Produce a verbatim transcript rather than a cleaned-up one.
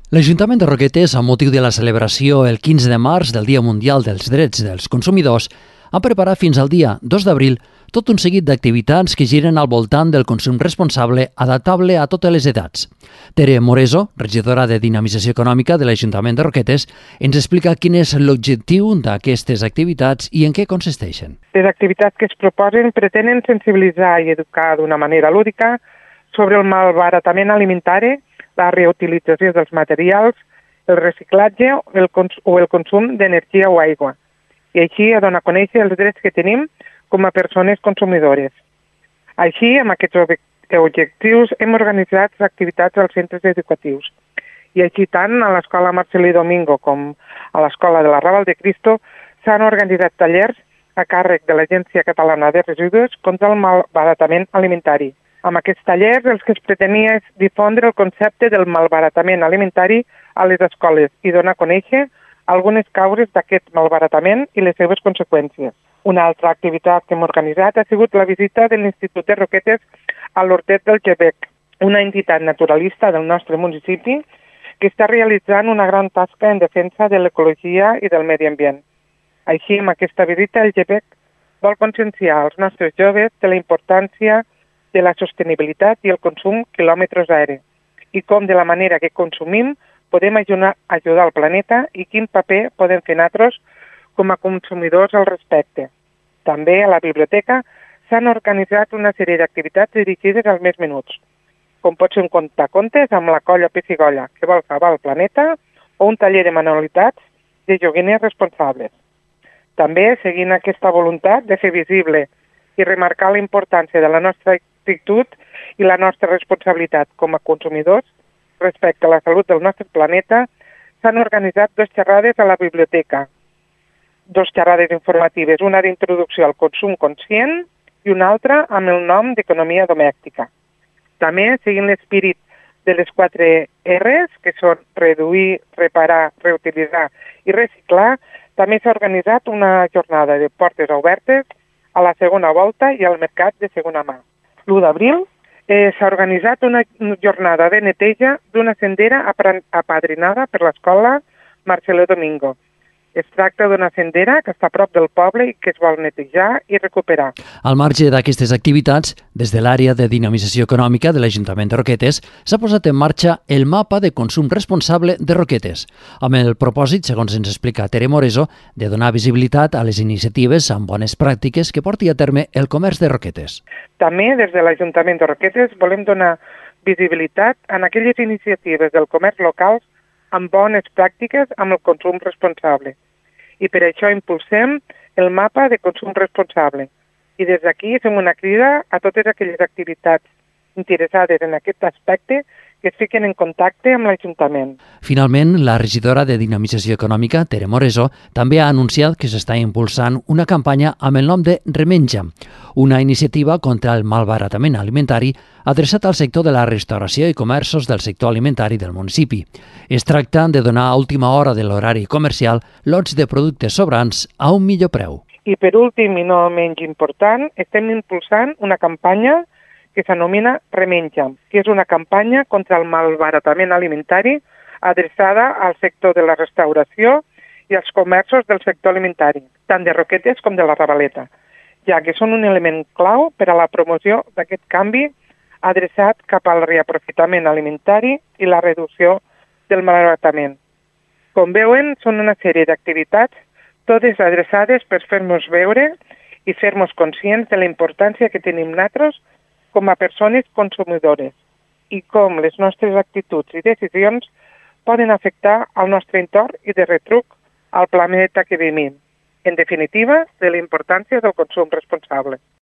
L'Ajuntament de Roquetes, amb motiu de la celebració el quinze de març del Dia Mundial dels Drets dels Consumidors, ha preparat fins al dia dos d'abril tot un seguit d'activitats que giren al voltant del consum responsable adaptable a totes les edats. Tere Moreso, regidora de Dinamització Econòmica de l'Ajuntament de Roquetes, ens explica quin és l'objectiu d'aquestes activitats i en què consisteixen. Les activitats que es proposen pretenen sensibilitzar i educar d'una manera lúdica sobre el malbaratament alimentari, la reutilització dels materials, el reciclatge o el, cons- o el consum d'energia o aigua, i així a donar a conèixer els drets que tenim com a persones consumidores. Així, amb aquests ob- objectius, hem organitzat activitats als centres educatius. I així tant a l'Escola Marcelí Domingo com a l'Escola de la Raval de Cristo s'han organitzat tallers a càrrec de l'Agència Catalana de Residus contra el malbaratament alimentari. Amb aquests tallers el que es pretenia és difondre el concepte del malbaratament alimentari a les escoles i donar a conèixer algunes causes d'aquest malbaratament i les seves conseqüències. Una altra activitat que hem organitzat ha sigut la visita de l'Institut de Roquetes a l'Hortet del Gebec, una entitat naturalista del nostre municipi que està realitzant una gran tasca en defensa de l'ecologia i del medi ambient. Així, amb aquesta visita, el Gebec vol conscienciar als nostres joves de la importància de la sostenibilitat i el consum quilòmetre zero, i com de la manera que consumim podem ajudar, ajudar al planeta i quin paper podem fer nosaltres com a consumidors al respecte. També a la biblioteca s'han organitzat una sèrie d'activitats dirigides als més menuts, com pot ser un contacontes amb la colla Pessigolla, que vol salvar el planeta, o un taller de manualitats de joguines responsables. També, seguint aquesta voluntat de fer visible i remarcar la importància de la nostra actitud i la nostra responsabilitat com a consumidors respecte a la salut del nostre planeta, s'han organitzat dues xerrades a la biblioteca, dues xerrades informatives, una d'introducció al consum conscient i una altra amb el nom d'economia domèstica. També, seguint l'espirit de les quatre R's, que són reduir, reparar, reutilitzar i reciclar, també s'ha organitzat una jornada de portes obertes a la segona volta i al mercat de segona mà. L'u d'abril eh, s'ha organitzat una jornada de neteja d'una sendera apadrinada per l'Escola Marcelí Domingo. Es tracta d'una sendera que està a prop del poble i que es vol netejar i recuperar. Al marge d'aquestes activitats, des de l'àrea de dinamització econòmica de l'Ajuntament de Roquetes s'ha posat en marxa el mapa de consum responsable de Roquetes, amb el propòsit, segons ens explica Tere Moreso, de donar visibilitat a les iniciatives amb bones pràctiques que porti a terme el comerç de Roquetes. També, des de l'Ajuntament de Roquetes, volem donar visibilitat en aquelles iniciatives del comerç local amb bones pràctiques amb el consum responsable. I per això impulsem el mapa de consum responsable. I des d'aquí fem una crida a totes aquelles activitats interessades en aquest aspecte que es fiquen en contacte amb l'Ajuntament. Finalment, la regidora de Dinamització Econòmica, Tere Moreso, també ha anunciat que s'està impulsant una campanya amb el nom de Remenja, una iniciativa contra el malbaratament alimentari adreçat al sector de la restauració i comerços del sector alimentari del municipi. Es tracta de donar a última hora de l'horari comercial lots de productes sobrants a un millor preu. I per últim i no menys important, estem impulsant una campanya que s'anomena Remenja, que és una campanya contra el malbaratament alimentari adreçada al sector de la restauració i als comerços del sector alimentari, tant de Roquetes com de la Ravaleta, ja que són un element clau per a la promoció d'aquest canvi adreçat cap al reaprofitament alimentari i la reducció del malbaratament. Com veuen, són una sèrie d'activitats, totes adreçades per fer-nos veure i fer-nos conscients de la importància que tenim nosaltres com a persones consumidores i com les nostres actituds i decisions poden afectar el nostre entorn i de retruc al planeta que vivim. En definitiva, de la importància del consum responsable.